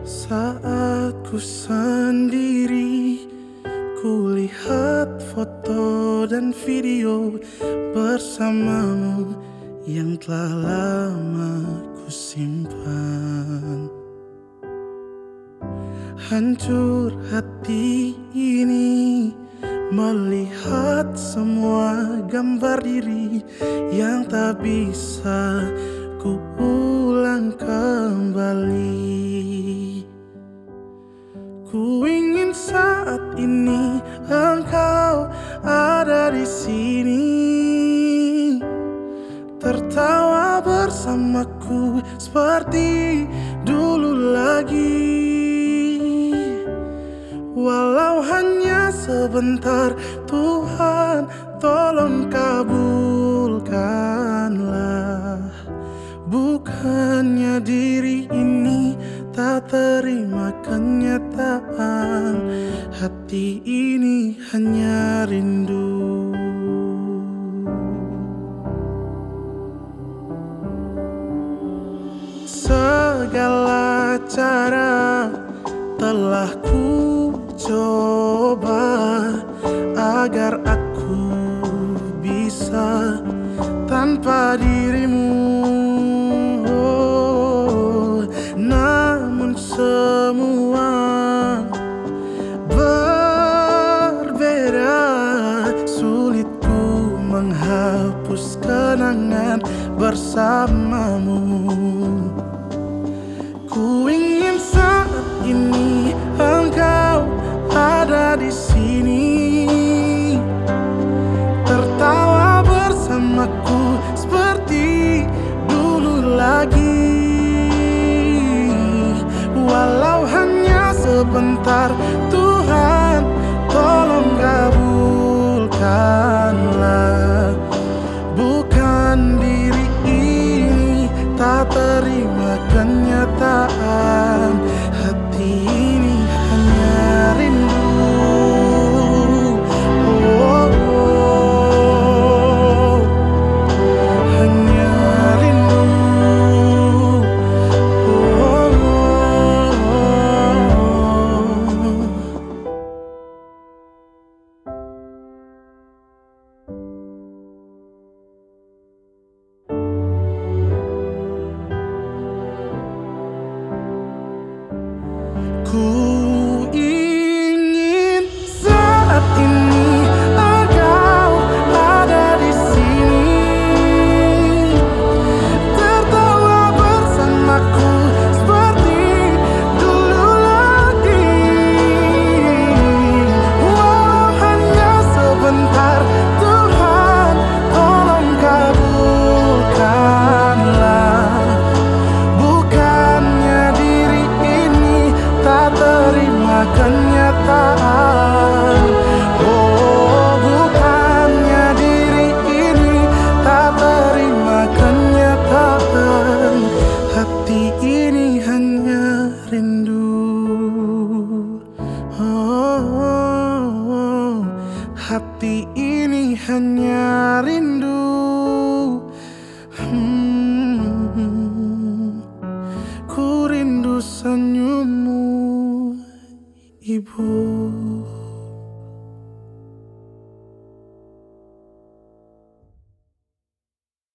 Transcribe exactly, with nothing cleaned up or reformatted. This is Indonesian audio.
Saat ku sendiri, ku lihat foto dan video bersamamu yang telah lama ku simpan. Hancur hati ini melihat semua gambar diri yang tak bisa ku ulang kembali. Ku ingin saat ini engkau ada di sini, tertawa bersamaku seperti dulu lagi. Walau hanya sebentar, Tuhan tolong kabulkanlah. Bukannya diri ini tak terima kenyataan, hati ini hanya rindu. Segala cara telah ku coba agar aku bisa tanpa dirimu. Oh, namun semua berbeda, sulit ku menghapus kenangan bersamamu. Ku ingin saat ini engkau ada di sini, tertawa bersamaku seperti dulu lagi. Walau hanya sebentar, Tuhan tolong kabulkanlah. Bukan diri ini tak terima kenyataan, hati ini hanya rindu. Oh, oh, hanya rindu. Oh, oh. Ku ingin saat ini engkau ada di sini, tertawa bersamaku seperti dulu lagi. Walau hanya sebentar, Tuhan tolong kabulkanlah. Bukannya diri ini tak terima kenyataan. Oh, bukannya diri ini tak terima kenyataan, hati ini hanya rindu. Oh, oh, oh. Hati ini hanya rindu. Hmm. Ku rindu senyummu, Ibu.